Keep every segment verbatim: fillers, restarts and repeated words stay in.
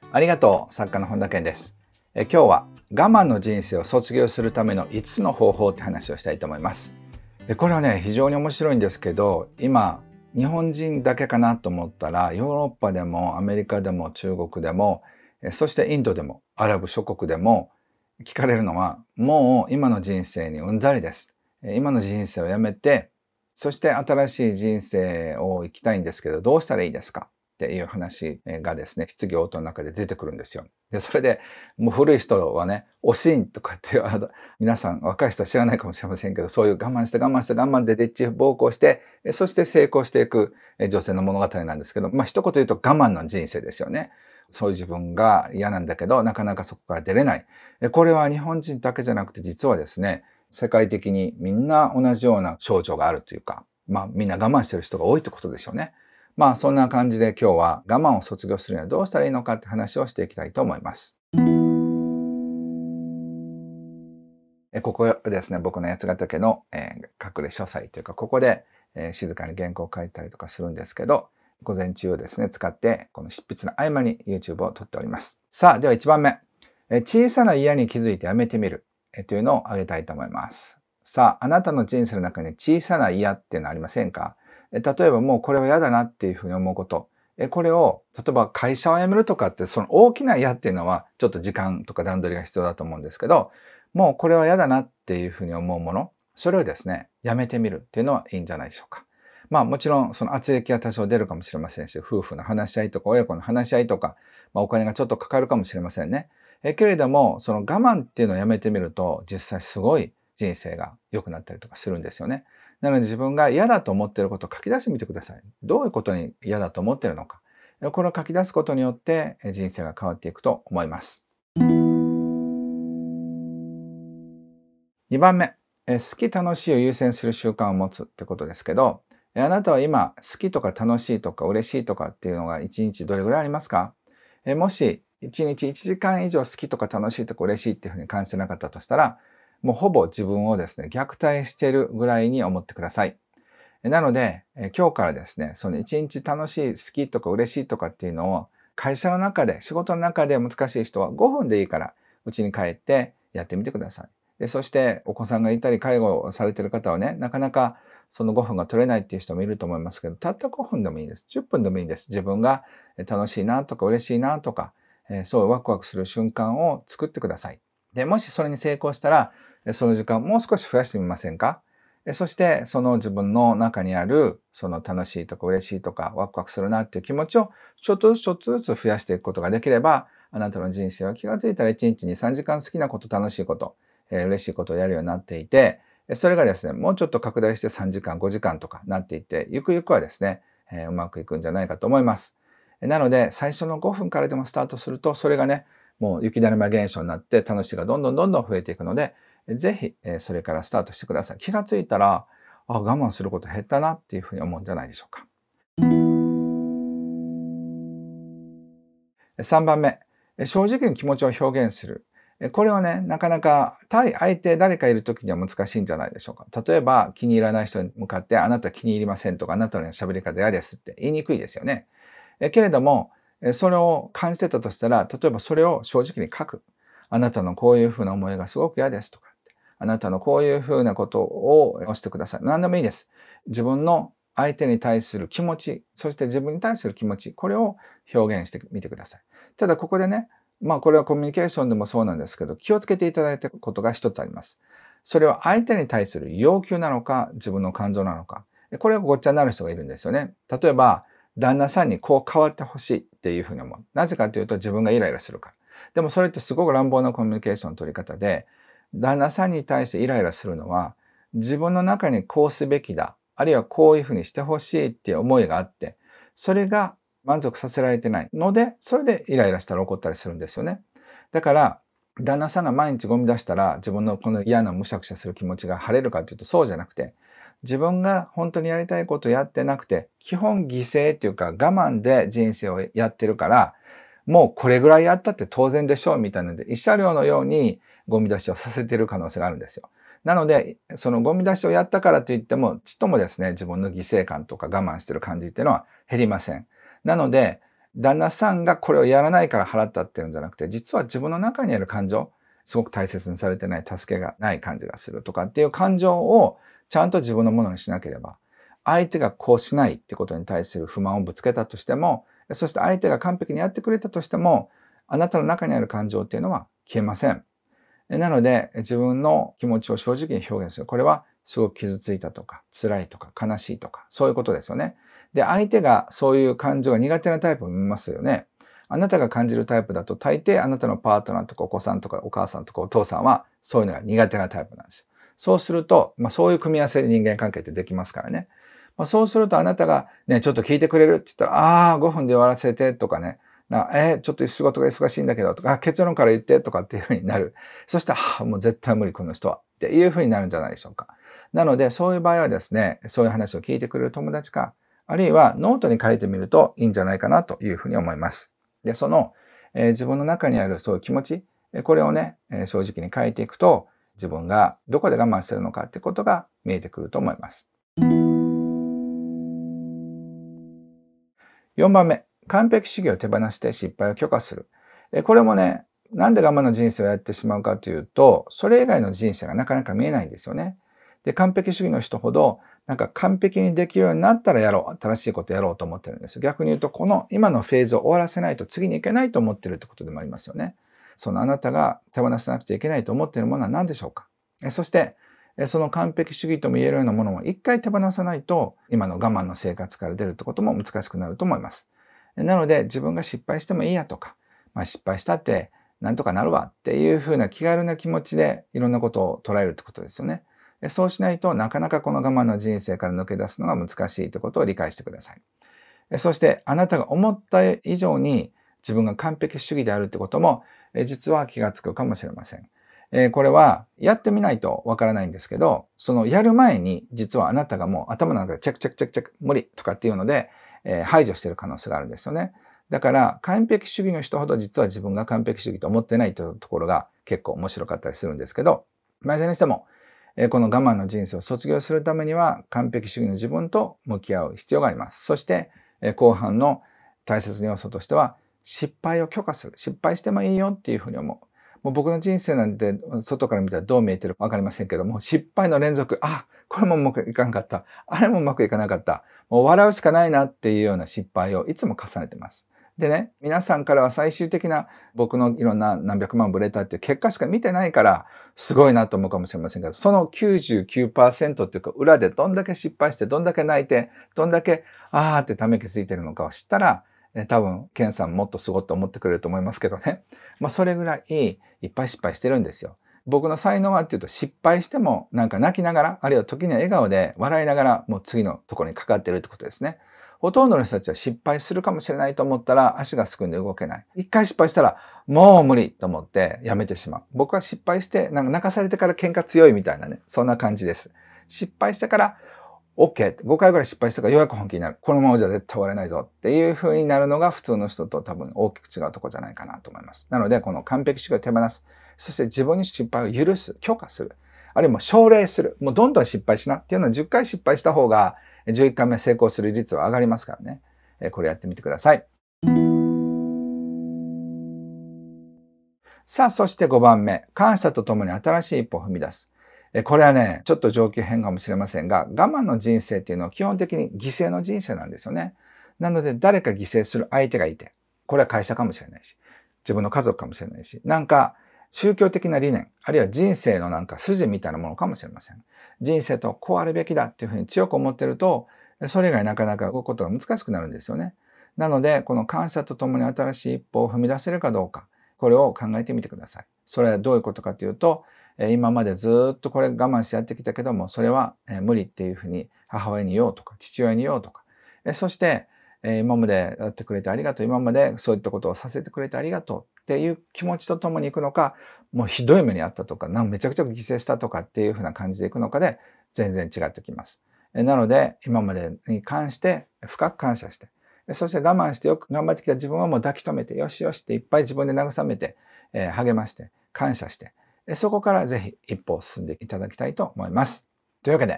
ありがとう。作家の本田健です。え今日は我慢の人生を卒業するためのいつつの方法って話をしたいと思います。でこれはね、非常に面白いんですけど、今、日本人だけかなと思ったら、ヨーロッパでもアメリカでも中国でも、えそしてインドでもアラブ諸国でも聞かれるのは、もう今の人生にうんざりです。え今の人生をやめて、そして新しい人生を生きたいんですけど、どうしたらいいですかっていう話がですね、質疑応答の中で出てくるんですよ。で、それで、もう古い人はね、おしんとかっていう、あの皆さん若い人は知らないかもしれませんけど、そういう我慢して我慢して我慢ででっち奉公して、そして成功していく女性の物語なんですけど、まあ一言言うと我慢の人生ですよね。そういう自分が嫌なんだけど、なかなかそこから出れない。これは日本人だけじゃなくて、実はですね、世界的にみんな同じような症状があるというか、まあみんな我慢してる人が多いってことでしょうね。まあそんな感じで今日は我慢を卒業するにはどうしたらいいのかって話をしていきたいと思います。ここですね、僕の八ヶ岳の、えー、隠れ書斎というか、ここで、えー、静かに原稿を書いたりとかするんですけど、午前中をですね、使って、この執筆の合間に YouTube を撮っております。さあ、ではいちばんめ。えー、小さな嫌に気づいてやめてみる、えー、というのを挙げたいと思います。さあ、あなたの人生の中に小さな嫌っていうのはありませんか？えー、例えばもうこれは嫌だなっていうふうに思うこと。えー、これを、例えば会社を辞めるとかって、その大きな嫌っていうのは、ちょっと時間とか段取りが必要だと思うんですけど、もうこれは嫌だなっていうふうに思うもの、それをですね、やめてみるっていうのはいいんじゃないでしょうか。まあもちろんその圧力は多少出るかもしれませんし、夫婦の話し合いとか親子の話し合いとか、まあ、お金がちょっとかかるかもしれませんね。えけれども、その我慢っていうのをやめてみると、実際すごい人生が良くなったりとかするんですよね。なので自分が嫌だと思っていることを書き出してみてください。どういうことに嫌だと思っているのか。これを書き出すことによって人生が変わっていくと思います。にばんめ、好き楽しいを優先する習慣を持つってことですけど、あなたは今好きとか楽しいとか嬉しいとかっていうのがいちにちどれぐらいありますか？もしいちにちいちじかん以上好きとか楽しいとか嬉しいっていうふうに感じてなかったとしたら、もうほぼ自分をですね、虐待しているぐらいに思ってください。なので、今日からですね、そのいちにち楽しい、好きとか嬉しいとかっていうのを会社の中で、仕事の中で難しい人はごふんでいいから家に帰ってやってみてください。でそしてお子さんがいたり介護をされている方はね、なかなかそのごふんが取れないっていう人もいると思いますけど、たったごふんでもいいです。じゅっぷんでもいいです。自分が楽しいなとか嬉しいなとか、そういうワクワクする瞬間を作ってください。で、もしそれに成功したら、その時間をもう少し増やしてみませんか？そしてその自分の中にあるその楽しいとか嬉しいとかワクワクするなっていう気持ちをちょっとずつちょっとずつ増やしていくことができれば、あなたの人生は気がついたらいちにちにさんじかん好きなこと、楽しいこと、えー、嬉しいことをやるようになっていて、それがですね、もうちょっと拡大してさんじかん、ごじかんとかなっていって、ゆくゆくはですね、えー、うまくいくんじゃないかと思います。なので、最初のごふんからでもスタートすると、それがね、もう雪だるま現象になって楽しさがどんどんどんどん増えていくので、ぜひ、それからスタートしてください。気がついたら、あ、我慢すること減ったなっていうふうに思うんじゃないでしょうか。さんばんめ、正直に気持ちを表現する。これはね、なかなか対相手誰かいる時には難しいんじゃないでしょうか。例えば気に入らない人に向かって、あなた気に入りませんとか、あなたの喋り方嫌ですって言いにくいですよね。けれども、それを感じてたとしたら、例えばそれを正直に書く。あなたのこういうふうな思いがすごく嫌ですとか、あなたのこういうふうなことを押してください。何でもいいです。自分の相手に対する気持ち、そして自分に対する気持ち、これを表現してみてください。ただここでね、まあこれはコミュニケーションでもそうなんですけど、気をつけていただいたことが一つあります。それは相手に対する要求なのか、自分の感情なのか。これがごっちゃになる人がいるんですよね。例えば、旦那さんにこう変わってほしいっていうふうに思う。なぜかというと自分がイライラするから。でもそれってすごく乱暴なコミュニケーションの取り方で、旦那さんに対してイライラするのは、自分の中にこうすべきだ、あるいはこういうふうにしてほしいっていう思いがあって、それが満足させられてないので、それでイライラしたり怒ったりするんですよね。だから、旦那さんが毎日ゴミ出したら自分のこの嫌なむしゃくしゃする気持ちが晴れるかというとそうじゃなくて、自分が本当にやりたいことをやってなくて、基本犠牲っていうか我慢で人生をやってるから、もうこれぐらいやったって当然でしょうみたいなので、慰謝料のようにゴミ出しをさせている可能性があるんですよ。なので、そのゴミ出しをやったからといっても、ちっともですね、自分の犠牲感とか我慢してる感じっていうのは減りません。なので、 旦那さんがこれをやらないから払ったっていうんじゃなくて、実は自分の中にある感情、すごく大切にされてない、助けがない感じがするとかっていう感情をちゃんと自分のものにしなければ、相手がこうしないってことに対する不満をぶつけたとしても、そして相手が完璧にやってくれたとしても、あなたの中にある感情っていうのは消えません。なので、自分の気持ちを正直に表現する。これはすごく傷ついたとか、辛いとか、悲しいとか、そういうことですよね。で、相手がそういう感情が苦手なタイプを見ますよね。あなたが感じるタイプだと、大抵あなたのパートナーとかお子さんとかお母さんとかお父さんはそういうのが苦手なタイプなんですよ。そうすると、まあそういう組み合わせで人間関係ってできますからね。まあ、そうするとあなたがね、ちょっと聞いてくれるって言ったら、ああ、ごふんで終わらせてとかね、なえー、ちょっと仕事が忙しいんだけどとか、あ結論から言ってとかっていうふうになる。そしたら、はあ、もう絶対無理この人はっていうふうになるんじゃないでしょうか。なので、そういう場合はですね、そういう話を聞いてくれる友達か、あるいはノートに書いてみるといいんじゃないかなというふうに思います。で、その、えー、自分の中にあるそういう気持ち、これをね、正直に書いていくと、自分がどこで我慢してるのかってことが見えてくると思います。よんばんめ、完璧主義を手放して失敗を許可する。これもね、なんで我慢の人生をやってしまうかというと、それ以外の人生がなかなか見えないんですよね。で、完璧主義の人ほど、なんか完璧にできるようになったらやろう。新しいことやろうと思ってるんです。逆に言うと、この今のフェーズを終わらせないと次に行けないと思ってるってことでもありますよね。そのあなたが手放さなくちゃいけないと思っているものは何でしょうか。そして、その完璧主義とも言えるようなものを一回手放さないと、今の我慢の生活から出るってことも難しくなると思います。なので、自分が失敗してもいいやとか、まあ、失敗したってなんとかなるわっていうふうな気軽な気持ちでいろんなことを捉えるってことですよね。そうしないとなかなかこの我慢の人生から抜け出すのが難しいということを理解してください。そしてあなたが思った以上に自分が完璧主義であるってことも実は気がつくかもしれません。これはやってみないとわからないんですけど、そのやる前に実はあなたがもう頭の中でチェックチェックチェックチェック無理とかっていうので排除している可能性があるんですよね。だから完璧主義の人ほど実は自分が完璧主義と思ってないというところが結構面白かったりするんですけど、まあいずれにしてもこの我慢の人生を卒業するためには完璧主義の自分と向き合う必要があります。そして後半の大切な要素としては失敗を許可する。失敗してもいいよっていうふうに思う。もう僕の人生なんて外から見たらどう見えてるかわかりませんけども、失敗の連続、あ、これもうまくいかなかった。あれもうまくいかなかった。もう笑うしかないなっていうような失敗をいつも重ねてます。でね、皆さんからは最終的な僕のいろんな何百万ブレたっていう結果しか見てないから、すごいなと思うかもしれませんけど、その きゅうじゅうきゅうパーセント っていうか、裏でどんだけ失敗して、どんだけ泣いて、どんだけ、あーってため息ついてるのかを知ったら、多分、ケンさんもっとすごいと思ってくれると思いますけどね。まあ、それぐらいいっぱい失敗してるんですよ。僕の才能はっていうと失敗してもなんか泣きながら、あるいは時には笑顔で笑いながらもう次のところにかかってるってことですね。ほとんどの人たちは失敗するかもしれないと思ったら足がすくんで動けない。一回失敗したらもう無理と思ってやめてしまう。僕は失敗してなんか泣かされてから喧嘩強いみたいなね、そんな感じです。失敗してから OK。ごかいぐらい失敗したからようやく本気になる。このままじゃ絶対終われないぞっていう風になるのが普通の人と多分大きく違うところじゃないかなと思います。なので、この完璧主義を手放す。そして自分に失敗を許す。許可する。あるいはもう奨励する。もうどんどん失敗しなっていうのはじゅっかい失敗した方がじゅういっかいめ成功する率は上がりますからね。これやってみてください。さあ、そしてごばんめ。感謝とともに新しい一歩を踏み出す。これはね、ちょっと上級編かもしれませんが、我慢の人生っていうのは基本的に犠牲の人生なんですよね。なので、誰か犠牲する相手がいて、これは会社かもしれないし、自分の家族かもしれないし、なんか宗教的な理念、あるいは人生のなんか筋みたいなものかもしれません。人生とこうあるべきだっていうふうに強く思ってると、それ以外なかなか動くことが難しくなるんですよね。なので、この感謝とともに新しい一歩を踏み出せるかどうか、これを考えてみてください。それはどういうことかというと、今までずっとこれ我慢してやってきたけども、それは無理っていうふうに母親に言おうとか、父親に言おうとか、そして今までやってくれてありがとう、今までそういったことをさせてくれてありがとうっていう気持ちとともに行くのか、もうひどい目にあったとか、めちゃくちゃ犠牲したとかっていうふうな感じで行くのかで全然違ってきます。なので、今までに関して深く感謝して、そして我慢してよく頑張ってきた自分はもう抱き留めて、よしよしっていっぱい自分で慰めて、励まして、感謝して、そこからぜひ一歩進んでいただきたいと思います。というわけで、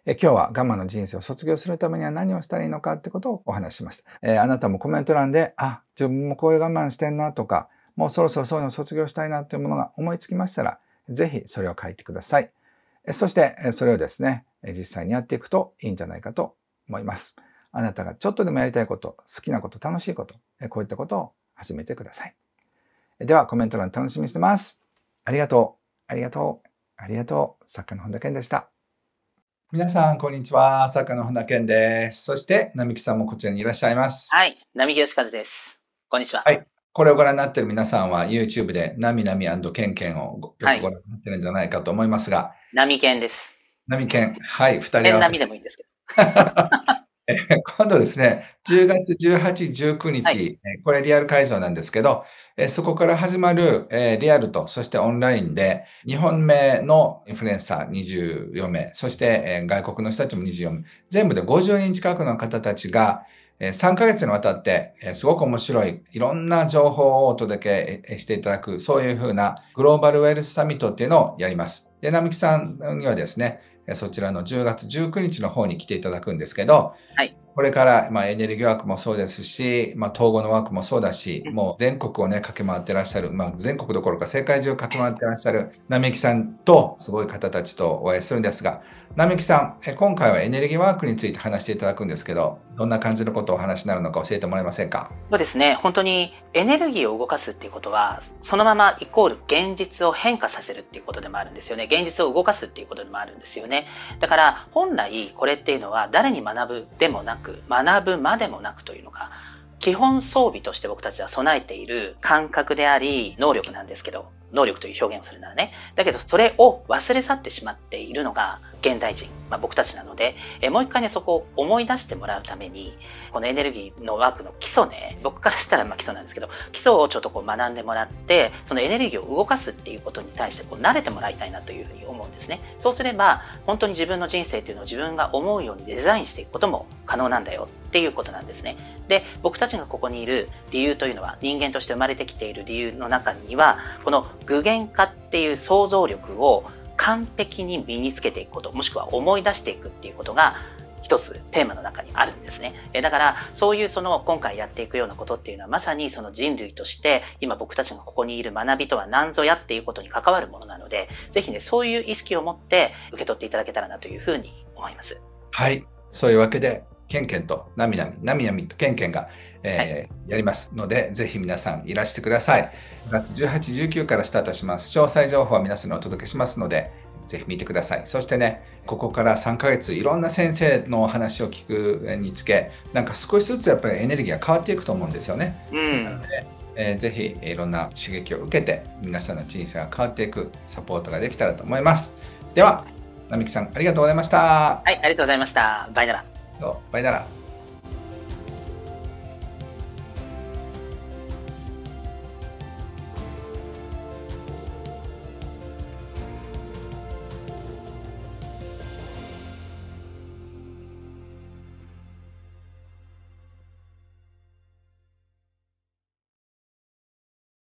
え今日は我慢の人生を卒業するためには何をしたらいいのかってことをお話ししました。えー、あなたもコメント欄で、あ、自分もこういう我慢してんなとか、もうそろそろそういうのを卒業したいなというものが思いつきましたら、ぜひそれを書いてください。えそしてそれをですね、実際にやっていくといいんじゃないかと思います。あなたがちょっとでもやりたいこと、好きなこと、楽しいこと、こういったことを始めてください。ではコメント欄楽しみにしてます。ありがとう。ありがとう。ありがとう。作家の本田健でした。皆さん、こんにちは。作家の本田健です。そして、並木さんもこちらにいらっしゃいます。 はい。並木義和です。こんにちは。 はい。これをご覧になっている皆さんは YouTube でなみなみ&ケンケンをよくご覧になってるんじゃないかと思いますが。 並健です。 並健。はい。二人合わせ。 健並でもいいんですけど。 今度ですね、じゅうがつじゅうはち、じゅうくにち、はい、これリアル会場なんですけど、そこから始まるリアルと、そしてオンラインで、日本名のインフルエンサーにじゅうよんめい、そして外国の人たちもにじゅうよんめい、全部でごじゅうにん近くの方たちが、さんかげつにわたって、すごく面白い、いろんな情報をお届けしていただく、そういうふうなグローバルウェルスサミットっていうのをやります。で、並木さんにはですね、そちらのじゅうがつじゅうくにちの方に来ていただくんですけど、 はい、 これから、まあ、エネルギーワークもそうですし、まあ、統合のワークもそうだし、もう全国をね、駆け回ってらっしゃる、まあ、全国どころか世界中駆け回ってらっしゃる並木さんと、すごい方たちとお会いするんですが、並木さん、今回はエネルギーワークについて話していただくんですけど、どんな感じのことをお話になるのか教えてもらえませんか？ そうですね。本当にエネルギーを動かすっていうことは、そのままイコール現実を変化させるっていうことでもあるんですよね。現実を動かすっていうことでもあるんですよね。だから本来これっていうのは誰に学ぶでもなく、学ぶまでもなくというのが、基本装備として僕たちは備えている感覚であり、能力なんですけど、能力という表現をするならね。だけどそれを忘れ去ってしまっているのが現代人、まあ、僕たちなので、えもう一回ね、そこを思い出してもらうために、このエネルギーのワークの基礎ね、僕からしたらまあ基礎なんですけど、基礎をちょっとこう学んでもらって、そのエネルギーを動かすっていうことに対してこう慣れてもらいたいなというふうに思うんですね。そうすれば、本当に自分の人生っていうのを自分が思うようにデザインしていくことも可能なんだよっていうことなんですね。で、僕たちがここにいる理由というのは、人間として生まれてきている理由の中には、この具現化っていう想像力を完璧に身につけていくこと、もしくは思い出していくっていうことが一つテーマの中にあるんですね。だからそういうその今回やっていくようなことっていうのは、まさにその人類として今僕たちがここにいる学びとは何ぞやっていうことに関わるものなので、ぜひね、そういう意識を持って受け取っていただけたらなというふうに思います。 はい。そういうわけで、ケンケンとなみなみ、なみなみとケンケンが、えーはい、やりますので、ぜひ皆さんいらしてください。ごがつじゅうはち、じゅうくからスタートします。詳細情報は皆さんにお届けしますので、ぜひ見てください。そしてね、ここからさんかげついろんな先生の話を聞くにつけ、なんか少しずつやっぱりエネルギーが変わっていくと思うんですよね。うん、なので、えー、ぜひいろんな刺激を受けて、皆さんの人生が変わっていくサポートができたらと思います。では、並木さん、ありがとうございました。 はい、ありがとうございました。バイなら。 バイなら。